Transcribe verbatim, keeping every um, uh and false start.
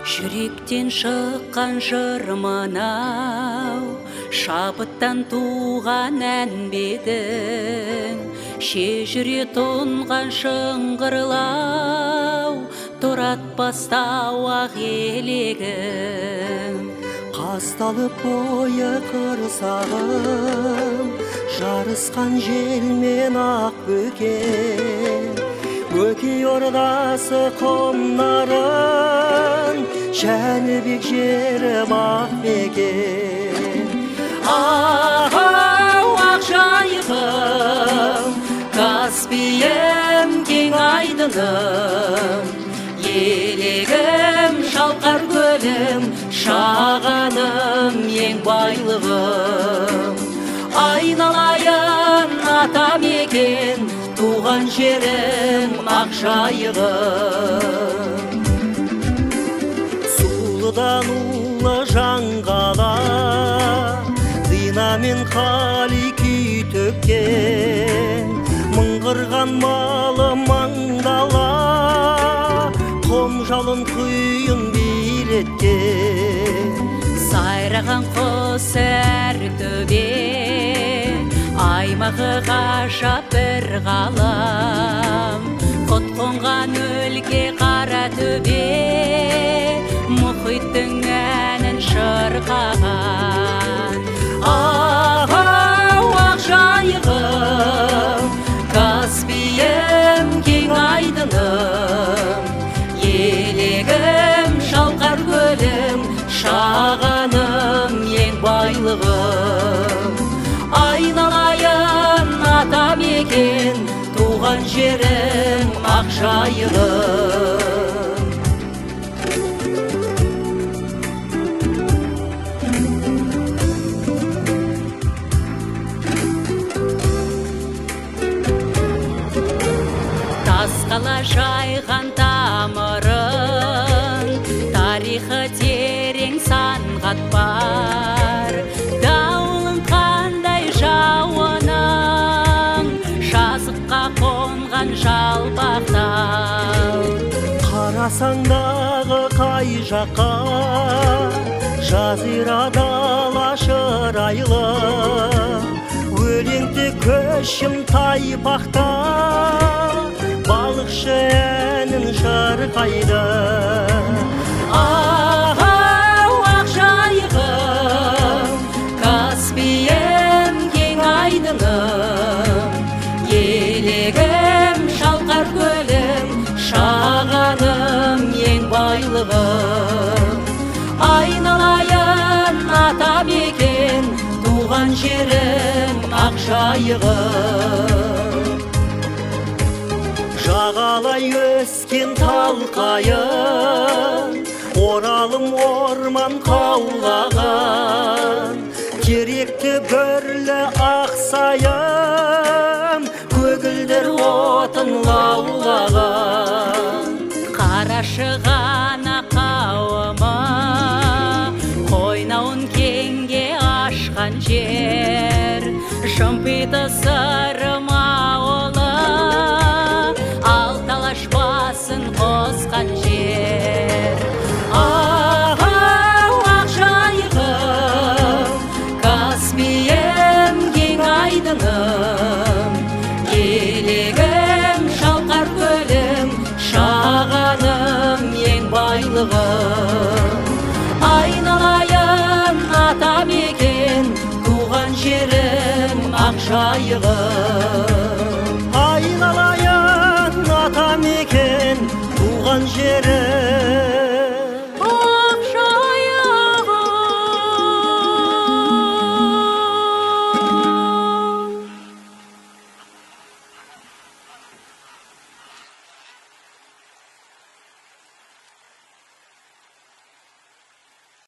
Жүректен шыққан жыр мынау, шабыттан туған ән бедің, шежіре тұнған шыңғырлау, тұратпастау ақ елегім. Қасталып бойы қырсағым, жарысқан желмен ақ бөкен. Бөкей ордасы құмнарын, Жәнібек жері бақ мекен. Ағау ақ жайығым, Каспием кең айдыным, елегім шалқар көлім, шағаным ең байлығым. Айналайын ата мекен, туған жерім ақ жайығым. Сулыдан улы жаңғала, Дина мен қали күй төккен, Мыңғырған малы маңдала, Қом жалын құйын биреткен. Сайраған құс әр төбе, Аймағы ғажап бір ғалам, Құт қонған өлке қара төбе, Мұхиттың әнін шырқаған. Ағау ақ жайығым, Каспием кең айдыным, елегім шалқар көлім, шағаным ең байлығым. Айналайын ата мекен, туған жерім ақ жайығым. Тасқала жайған тамырын, тарихы терең сан қатпар. Дауылың қандай жауының, жазыққа қонған жалпақтал. Қарасаңдағы қай жаққа, жазира дала шырайлы, өлеңді көшім тайпақта, балықшы әнін шырқайды. Ағау ақ жайығым, Каспием кең айдыным, елегім шалқар көлім, шағаным ең байлығым. Айналайын ата мекен, туған жерім ақ жайығым. Жағалай өскен талқайын, Оралым орман қаулаған, Теректі бүрлі ақсайым, Көгілдір отын лаулаған. Қарашығана қауымы, Қойнауын кеңге ашқан жер, Шымпиты сырым ауылы, Алталаш басын қосқан жер. Ағау ақ жайығым, Каспием кең айдыным, елегім шалқар көлім, шағаным ең байлығым. Айналайын ата мекен, туған жерім ақ жайығым.